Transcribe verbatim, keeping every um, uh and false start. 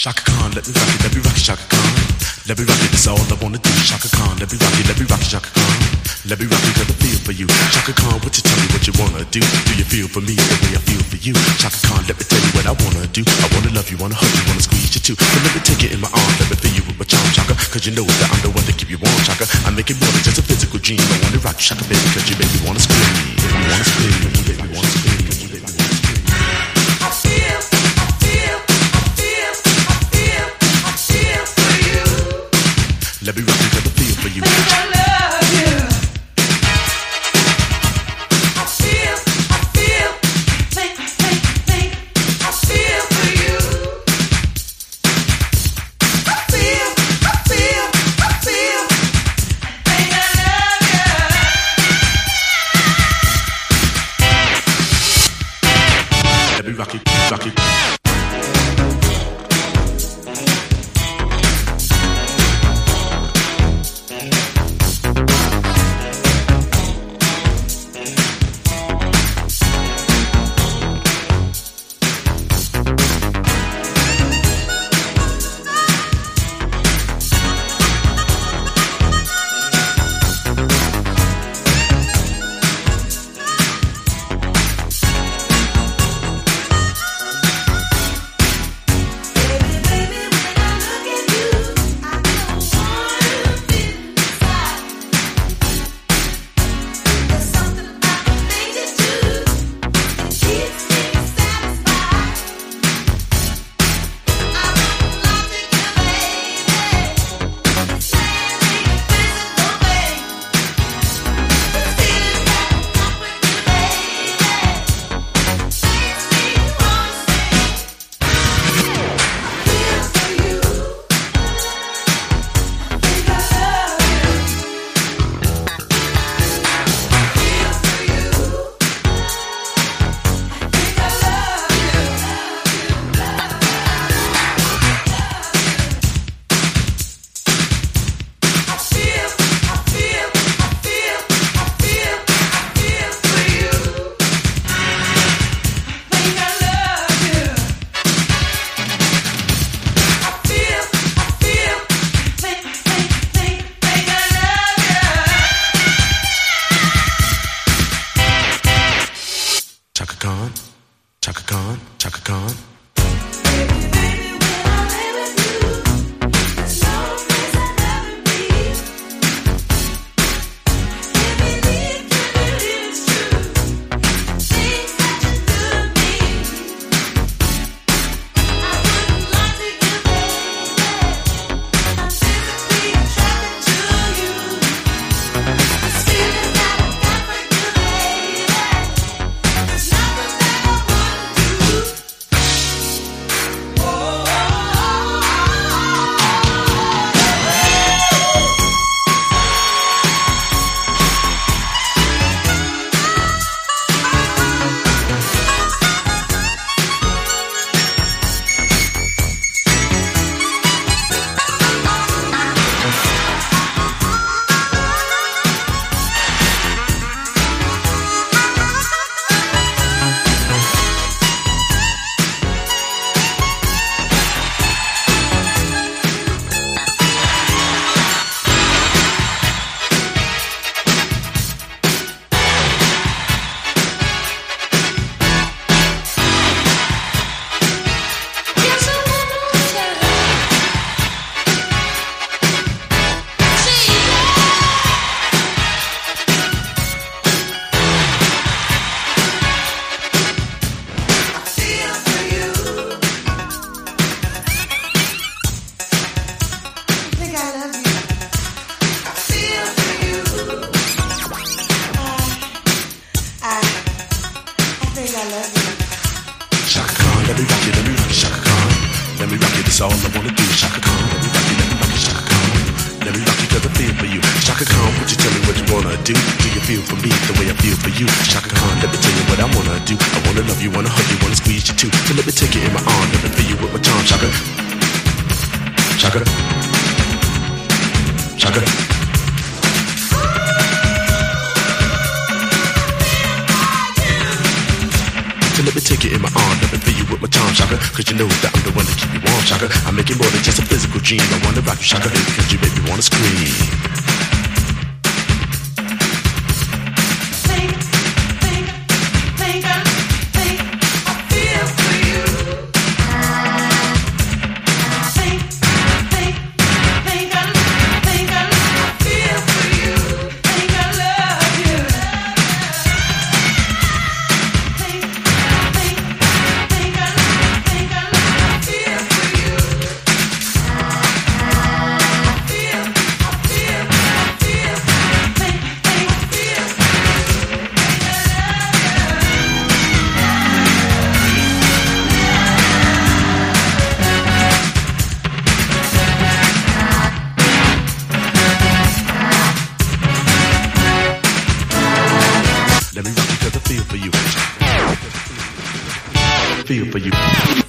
Shaka Khan, let me rock it, let me rock it, Shaka Khan. Let me rock it, that's all I wanna do. Shaka Khan, let me rock it, let me rock it, Shaka Khan. Let me rock it, cause I feel for you. Shaka Khan, what you tell me what you wanna do? Do you feel for me the way I feel for you? Shaka Khan, let me tell you what I wanna do. I wanna love you, wanna hug you, wanna squeeze you too. But let me take it in my arms, let me feel you with my charm, Shaka. Cause you know that I'm the one to keep you warm, Shaka. I make it more than just a physical dream. I wanna rock you, Shaka, baby, cause you make me wanna scream. Make me wanna scream, make me wanna scream. Let me rock you, cause I feel for you. I love you. I feel, I feel, think, think, think. I feel for you. I feel, I feel, I feel. Think I love you. Let me rock you, rock you. So let me take you in my arm, let me fill you with my charm, Shaka. Cause you know that I'm the one to keep you warm, Shaka. I make it more than just a physical dream. I wanna rock you, Shaka, because you make me wanna scream. Let me rock you 'cause I feel for you. Feel for you.